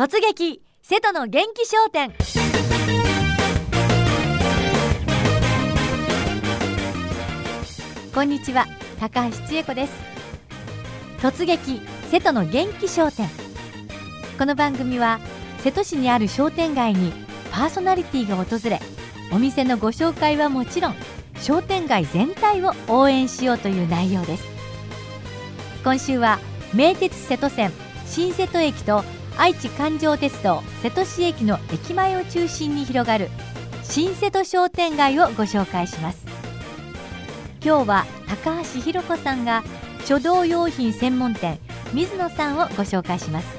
突撃瀬戸の元気商店。こんにちは、高橋千恵子です。突撃瀬戸の元気商店。この番組は瀬戸市にある商店街にパーソナリティが訪れ、お店のご紹介はもちろん商店街全体を応援しようという内容です。今週は名鉄瀬戸線新瀬戸駅と愛知環状鉄道瀬戸市駅の駅前を中心に広がる新瀬戸商店街をご紹介します。今日は高橋ひろ子さんが書道用品専門店水野さんをご紹介します。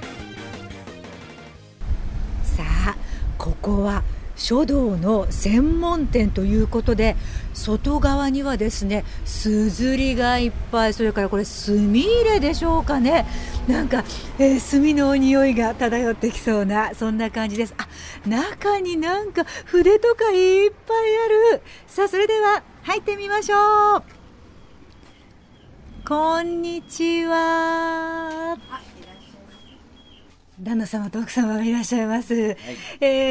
さあ、ここは書道の専門店ということで、外側にはですね、すずりがいっぱい、それからこれ墨入れでしょうかね、なんか、墨の匂いが漂ってきそうな、そんな感じです。あ、中になんか筆とかいっぱいある。さあ、それでは入ってみましょう。こんにちは。旦那様と奥様がいらっしゃいます、はい。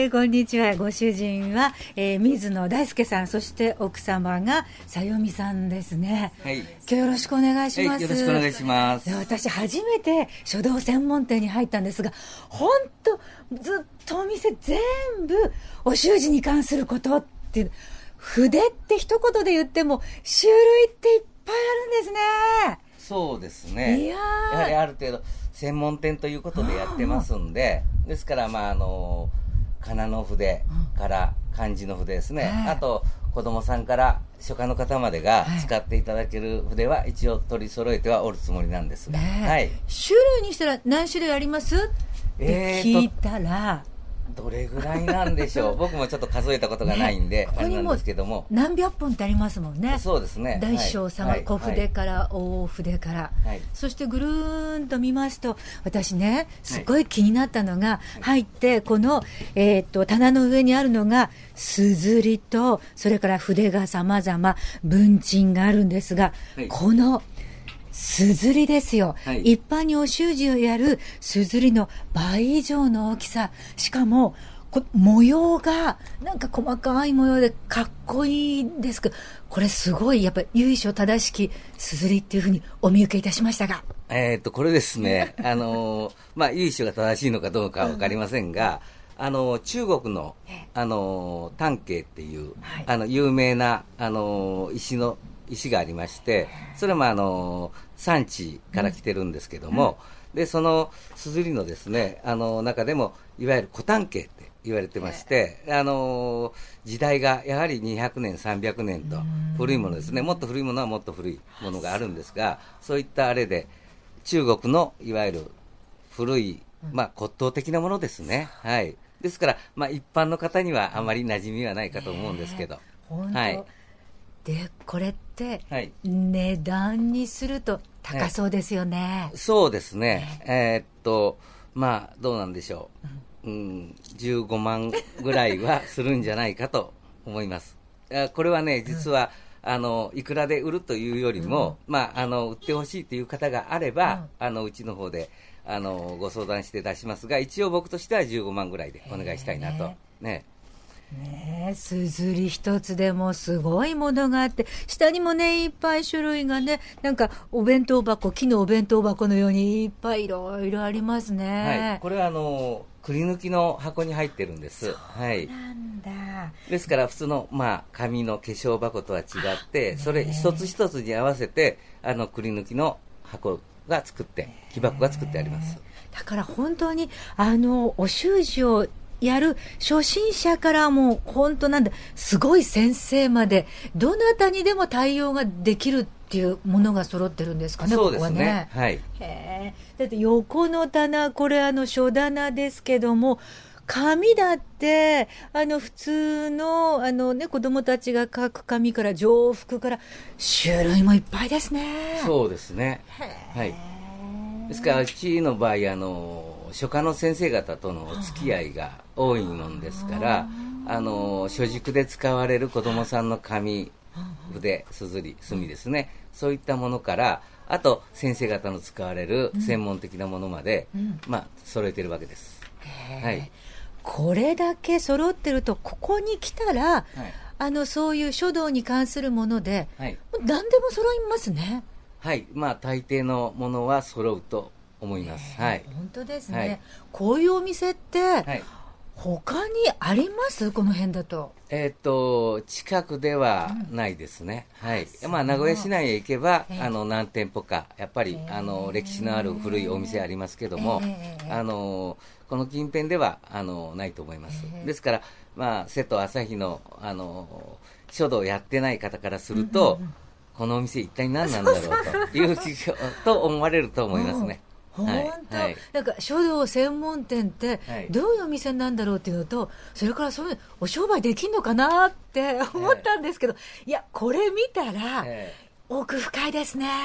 こんにちは。ご主人は、水野大輔さん、そして奥様がさよみさんですね、はい。今日よろしくお願いします、 よろしくお願いします。 私初めて書道専門店に入ったんですが、本当ずっとお店全部お習字に関することっていう、筆って一言で言っても種類っていっぱいあるんですね。 そうですね。やはりある程度専門店ということでやってますんで、ですからかなの筆から漢字の筆ですね、あと子供さんから書家の方までが使っていただける筆は一応取り揃えてはおるつもりなんですが、はい、 種類にしたら何種類ありますって聞いたら、 どれぐらいなんでしょう。僕もちょっと数えたことがないんで、あれなんですけども、 何百本ってありますもんね。 そうですね。 大小様、はい、小筆から大筆から、はい、そしてぐるーんと見ますと、私ね、すごい気になったのが、入ってこの、棚の上にあるのがすずりと、それから筆が様々文鎮があるんですが、このすずりですよ、一般にお習字をやるすずりの倍以上の大きさ、しかも模様がなんか細かい模様でかっこいいんですけど、これすごいやっぱり由緒正しきすずりっていうふうにお見受けいたしましたが、 これですね由緒が正しいのかどうかは分かりませんが、中国の丹渓っていう、有名な石がありまして、それも産地から来てるんですけども、でそのすずりのですね、中でもいわゆる古丹渓って言われてまして、時代がやはり200年300年と古いものですね。もっと古いものはもっと古いものがあるんですが、そういったあれで中国のいわゆる古い、骨董的なものですね、はい。ですから、一般の方にはあまり馴染みはないかと思うんですけど、はい。 でこれって値段にすると高そうですよね。 そうですね。どうなんでしょう、15万ぐらいはするんじゃないかと思います。これはね、実はいくらで売るというよりも、売ってほしいという方があれば、うちの方でご相談して出しますが、一応僕としては15万ぐらいでお願いしたいなとね。 すずり一つでもすごいものがあって、下にもねいっぱい種類がね、なんかお弁当箱、木のお弁当箱のようにいっぱいいろいろありますね。 これはくり抜きの箱に入ってるんです。 そうなんだ、 ですから普通の紙の化粧箱とは違って、それ一つ一つに合わせてくり抜きの箱が作って、木箱が作ってあります。 だから本当にお習字をやる初心者からもう本当なんだ、すごい先生までどなたにでも対応ができるっていうものが揃ってるんですかね。 そうですね、 ここはね、 はい。 だって横の棚、これ書棚ですけども、紙だって普通の子供たちが書く紙から上服から種類もいっぱいですね。 そうですね、はい。ですからうちの場合書家の先生方とのお付き合いが多いもんですから、書塾で使われる子どもさんの紙、筆、すずり、墨ですね、そういったものからあと先生方の使われる専門的なものまで、揃えてるわけです。はい、 これだけ揃ってると、ここに来たら、そういう書道に関するもので、何でも揃いますね。 はい、大抵のものは揃うと思います。はい、 本当ですね。こういうお店って、他にあります？この辺だと。 近くではないですね。はい。名古屋市内へ行けば、何店舗か、やっぱり、歴史のある古いお店ありますけども、この近辺では、ないと思います。ですから、瀬戸朝日の、書道をやってない方からすると、このお店一体何なんだろうというと思われると思いますね。 本当、なんか書道専門店ってどういうお店なんだろうっていうのと、それからそういうお商売できんのかなって思ったんですけど、いやこれ見たら奥深いですね。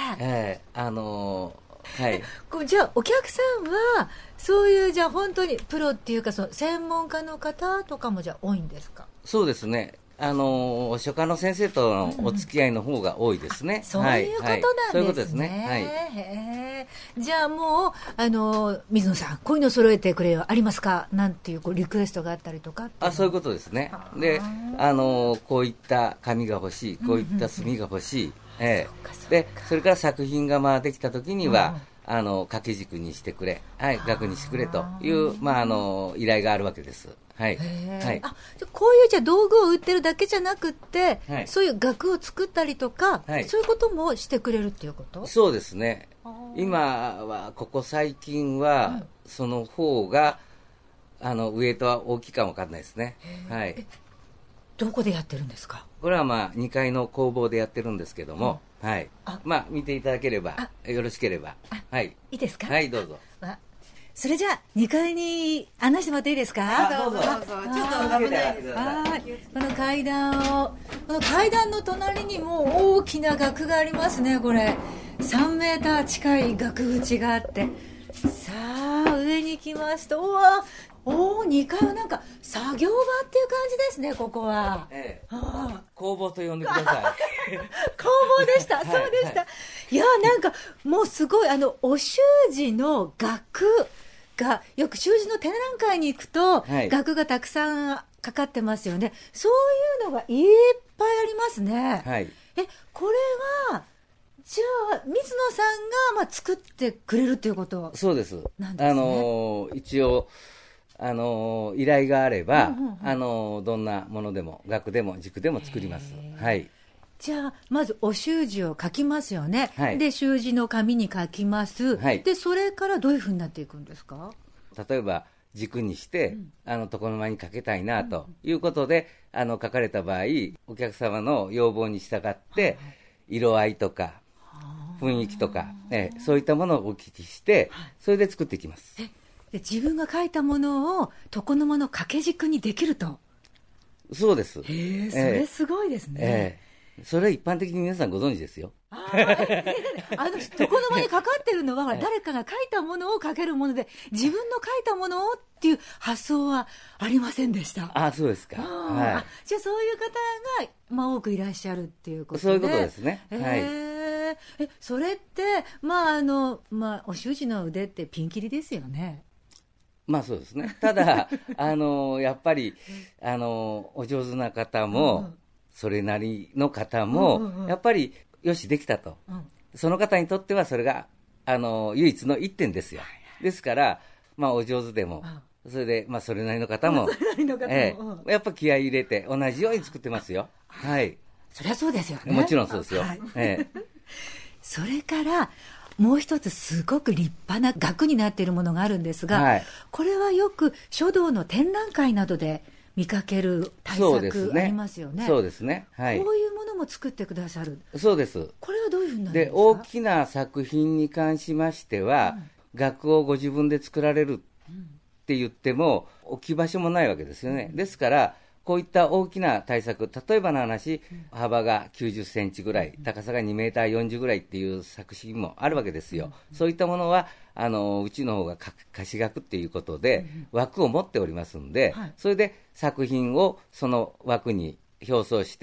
じゃあお客さんはそういうじゃあ本当にプロっていうか、その専門家の方とかもじゃあ多いんですか？ そうですね。書家の先生とのお付き合いの方が多いですね。 そういうことなんですね。 そういうことですね。 じゃあもう水野さん、こういうの揃えてくれよ、ありますかなんていうリクエストがあったりとか。 そういうことですね。で、こういった紙が欲しい、こういった墨が欲しい。で、それから作品ができた時には、掛け軸にしてくれ、額にしてくれという、依頼があるわけです。こういうじゃ道具を売ってるだけじゃなくって、そういう額を作ったりとか、そういうこともしてくれるっていうこと？ そうですね。今はここ最近は、その方がウエイトは大きいかもわかんないですね。 どこでやってるんですか？ これは2階の工房でやってるんですけども、見ていただければ、よろしければ。 いいですか？ どうぞ。 それじゃあ2階に案内してもらっていいですか？ どうぞ。ちょっと危ないです。 この階段の隣にも大きな額がありますね。これ3メーター近い額縁があって、さあ上に行きますと、2階はなんか作業場っていう感じですね、ここは。 工房と呼んでください。 工房でした。そうでした。いや、なんかもうすごいお習字の額が、よく習字の展覧会に行くと、額がたくさんかかってますよね。そういうのがいっぱいありますね。これはじゃあ水野さんが作ってくれるっていうことそうです。 なんですね。一応依頼があれば、どんなものでも額でも軸でも作ります。 じゃあまずお習字を書きますよね。で習字の紙に書きます。でそれからどういうふうになっていくんですか？ 例えば軸にして、床の間にかけたいなということで、書かれた場合、お客様の要望に従って色合いとか雰囲気とか、そういったものをお聞きして、それで作っていきます。 で自分が書いたものを床の間の掛け軸にできると。 そうです。 それすごいですね。 それは一般的に皆さんご存知ですよ。 床の間にかかってるのは、誰かが書いたものを書けるもので、自分の書いたものをっていう発想はありませんでした。 そうですか。 じゃあそういう方が、多くいらっしゃるっていうことで。 そういうことですね。 それってお習字の腕ってピンキリですよね。 そうですね。ただやっぱりお上手な方も、それなりの方も、やっぱりよしできたと、その方にとってはそれが唯一の一点ですよ。ですからお上手でも、それでそれなりの方もやっぱ気合い入れて同じように作ってますよ。 そりゃそうですよね。 もちろんそうですよ。 それからもう一つすごく立派な額になっているものがあるんですが、これはよく書道の展覧会などで見かける対策ありますよね。 そうですね。 こういうものも作ってくださる。 そうです。 これはどういうふうになるんですか？ 大きな作品に関しましては、額をご自分で作られるって言っても、置き場所もないわけですよね。ですからこういった大きな対策、例えばの話、幅が90センチぐらい、高さが2メーター40ぐらいっていう作品もあるわけですよ。そういったものはうちの方が貸し額っていうことで枠を持っておりますんで、それで作品をその枠に表装して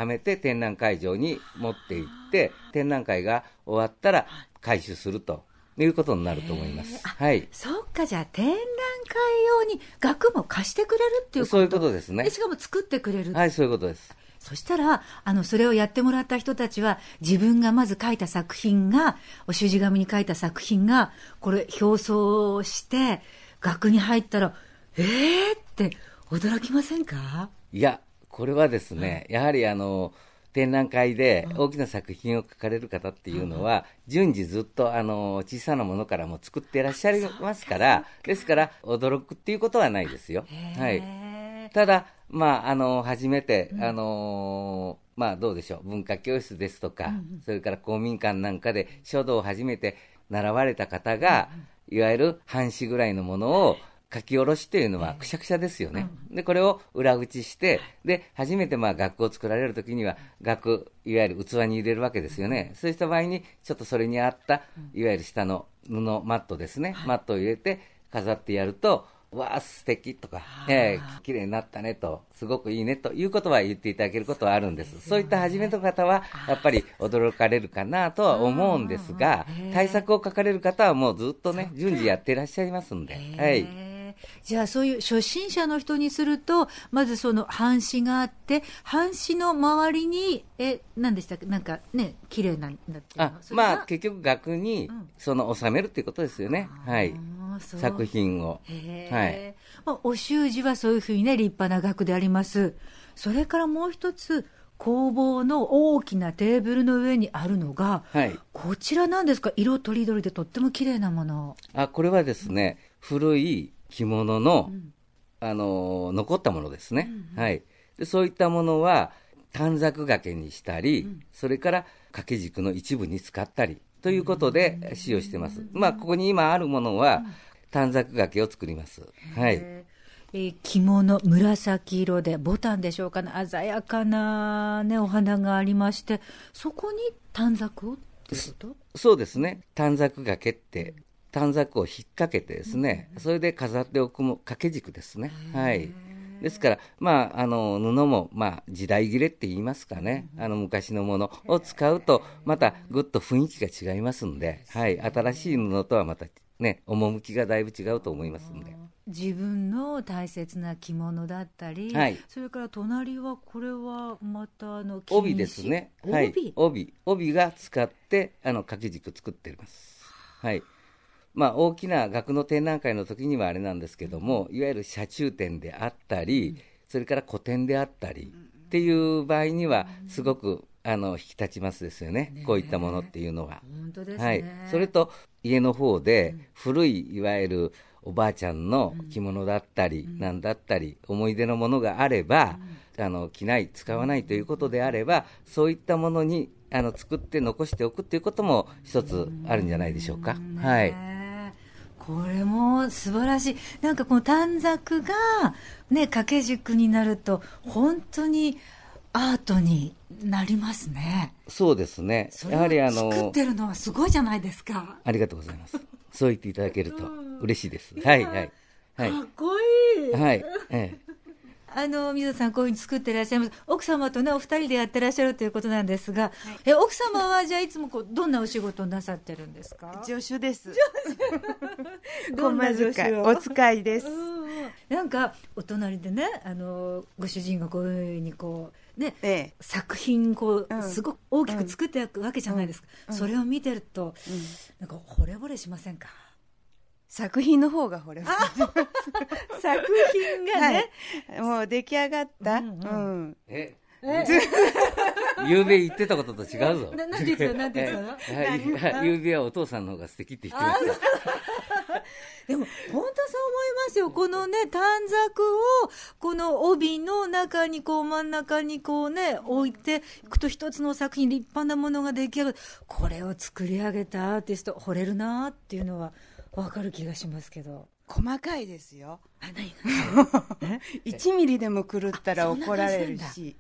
はめて展覧会場に持って行って、展覧会が終わったら回収するということになると思います。はい。 そうか、じゃあ展覧会用に額も貸してくれるっていうこと。 そういうことですね。 しかも作ってくれる。 はい、そういうことです。 そしたらそれをやってもらった人たちは、自分がまず書いた作品が、お習字紙に書いた作品がこれ表装して額に入ったらって驚きませんか？ いや、これはですね、やはり展覧会で大きな作品を描かれる方っていうのは、順次ずっと小さなものからも作っていらっしゃいますから、ですから驚くっていうことはないですよ。はい。ただ、初めて、どうでしょう、文化教室ですとか、それから公民館なんかで書道を初めて習われた方が、いわゆる半紙ぐらいのものを書き下ろしというのはくしゃくしゃですよね。で、これを裏打ちして、で、初めて額を作られるときには、額、いわゆる器に入れるわけですよね。そうした場合に、ちょっとそれに合った、いわゆる下の布マットですね。マットを入れて飾ってやると、わあ素敵とか、綺麗になったねと、すごくいいねということは言っていただけることはあるんです。そういった初めの方はやっぱり驚かれるかなとは思うんですが、対策を書かれる方はもうずっとね順次やっていらっしゃいますんで、はい。 じゃあそういう初心者の人にすると、まずその半紙があって、半紙の周りに何でしたっけ、なんかね綺麗なんだっていうの、 結局額に収めるっていうことですよね。はい。作品を。はい。 お習字はそういうふうにね、立派な額であります。それからもう一つ、工房の大きなテーブルの上にあるのが、はい、こちらなんですか？色とりどりでとっても綺麗なもの。 これはですね、古い着物の、残ったものですね。はい。で、そういったものは短冊掛けにしたり、それから掛け軸の一部に使ったりということで使用しています。ここに今あるものは短冊掛けを作ります。はい。 着物紫色でボタンでしょうかね、鮮やかな、ね、お花がありまして、そこに短冊をってこと？ そうですね。短冊掛けって短冊を引っ掛けてですね、それで飾っておくも掛け軸ですね。はい。ですから、布も、時代切れって言いますかね、昔のものを使うと、またぐっと雰囲気が違いますんで、はい。新しい布とはまたね、趣がだいぶ違うと思いますんで。 自分の大切な着物だったり、はい、それから隣はこれはまた帯ですね。はい、帯が使って掛け軸作っています。はい。大きな額の展覧会の時にはあれなんですけども、いわゆる車中展であったり、それから個展であったりっていう場合にはすごく引き立ちますですよね。こういったものっていうのは。 本当ですね。 はい。それと家の方で古いいわゆるおばあちゃんの着物だったり、なんだったり、思い出のものがあれば、着ない、使わないということであれば、そういったものに作って残しておくということも一つあるんじゃないでしょうか。はい。 これも素晴らしい。なんかこの短冊がね、掛け軸になると本当にアートになりますね。 そうですね。 やはり作ってるのはすごいじゃないですか。 ありがとうございます。そう言っていただけると嬉しいです。はいはいはい。 かっこいい。 はい。 水田さんこういうふうに作っていらっしゃいます。奥様とねお二人でやってらっしゃるということなんですが、奥様はじゃあいつもどんなお仕事をなさってるんですか？ 助手です。どんな助手を？お使いです。 なんかお隣でねご主人がこういうふうにね、作品すごく大きく作っていくわけじゃないですか。それを見てると、なんか惚れ惚れしませんか？ 作品の方が惚れ惚れ作品がね、 はい、もう出来上がった、 ゆうべ言ってたことと違うぞ。 なんて言ってたの？ ゆうべはお父さんの方が素敵って言ってました。 でも本当そう思いますよ。このね短冊をこの帯の中に真ん中に置いていくと一つの作品立派なものが出来上がる。これを作り上げたアーティスト惚れるなっていうのは分かる気がしますけど。 細かいですよ。 1 ミリでも狂ったら怒られるし、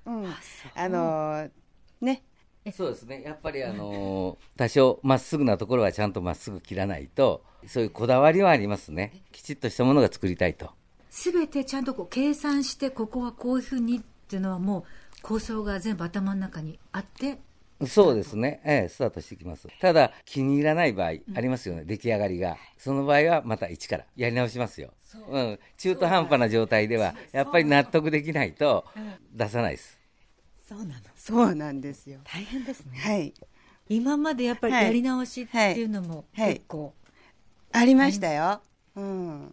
ね。 そうですね。やっぱり多少まっすぐなところはちゃんとまっすぐ切らないと、そういうこだわりはありますね。きちっとしたものが作りたいと。 すべてちゃんと計算して、ここはこういうふうにっっていうのはもう構想が全部頭の中にあって。 そうですね、スタートしてきます。ただ気に入らない場合ありますよね、出来上がりが。その場合はまた一からやり直しますよ。中途半端な状態ではやっぱり納得できないと出さないです。 そうなんですよ。 大変ですね。 はい。 今までやっぱりやり直しっていうのも結構、 ありましたよ。うん。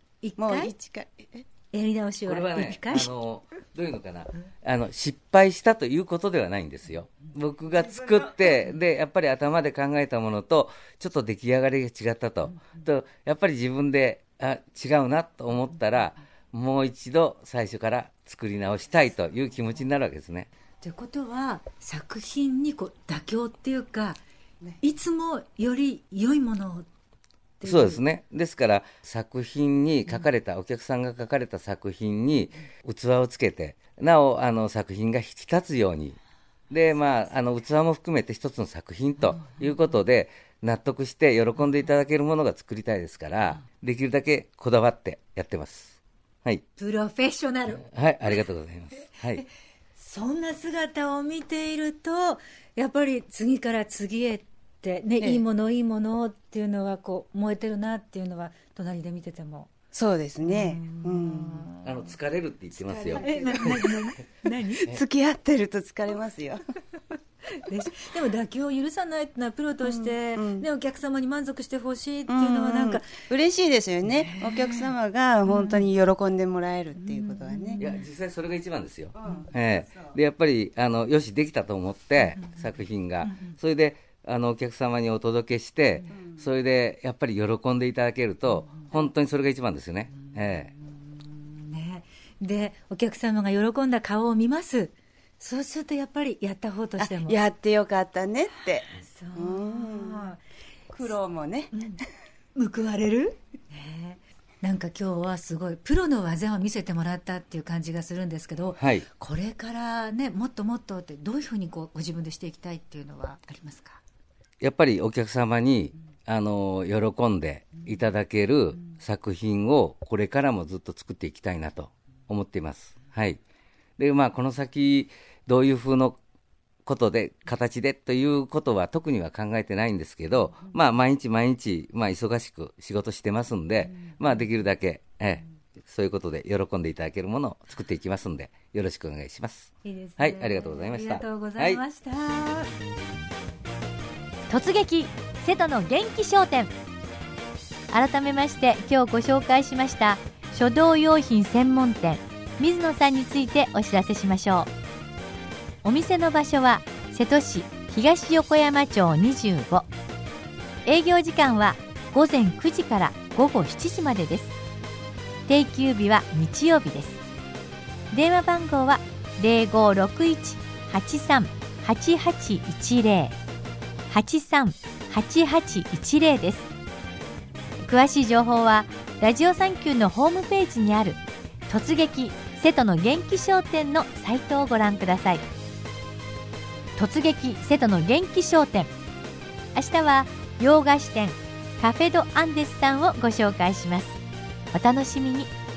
もう一回やり直しはこれはね、 一回どういうのかな、失敗したということではないんですよ。僕が作ってでやっぱり頭で考えたものとちょっと出来上がりが違ったと、やっぱり自分で違うなと思ったらもう一度最初から作り直したいという気持ちになるわけですね。 ということは作品に妥協っていうか、いつもより良いものを。 そうですね。ですから作品に書かれた、お客さんが書かれた作品に器をつけて、なお作品が引き立つようにで、器も含めて一つの作品ということで納得して喜んでいただけるものが作りたいですから、できるだけこだわってやってます。はい。 プロフェッショナル。 はい、ありがとうございます。はい。 そんな姿を見ているとやっぱり次から次へってね、いいものいいものっていうのが燃えてるなっていうのは隣で見てても。 そうですね。 疲れるって言ってますよ。 何付き合ってると疲れますよ。 でも妥協を許さないっていうのはプロとして、お客様に満足してほしいっていうのはなんか、 嬉しいですよね。お客様が本当に喜んでもらえるっていうことはね。 いや実際それが一番ですよ。でやっぱりよしできたと思って、作品が、それでお客様にお届けして、それでやっぱり喜んでいただけると、本当にそれが一番ですよね。 でお客様が喜んだ顔を見ます。そうするとやっぱりやった方としてもやってよかったねって。 そう苦労もね、 報われる、なんか今日はすごいプロの技を見せてもらったっていう感じがするんですけど、これからねもっともっとってどういうふうにご自分でしていきたいっていうのはありますか？ やっぱりお客様に喜んでいただける作品をこれからもずっと作っていきたいなと思っています。はい。でこの先どういう風のことで形でということは特には考えてないんですけど、毎日毎日、忙しく仕事してますんで、できるだけ、そういうことで喜んでいただけるものを作っていきますんで、よろしくお願いします。 いいですね。 はい、ありがとうございました。 ありがとうございました。 突撃瀬戸の元気商店。改めまして今日ご紹介しました書道用品専門店水野さんについてお知らせしましょう。お店の場所は瀬戸市東横山町25。営業時間は午前9時から午後7時までです。定休日は日曜日です。電話番号は 0561-83-8810 83-8810 です。詳しい情報はラジオサンキューのホームページにある突撃瀬戸の元気商店のサイトをご覧ください。突撃瀬戸の元気商店、明日は洋菓子店カフェドアンデスさんをご紹介します。お楽しみに。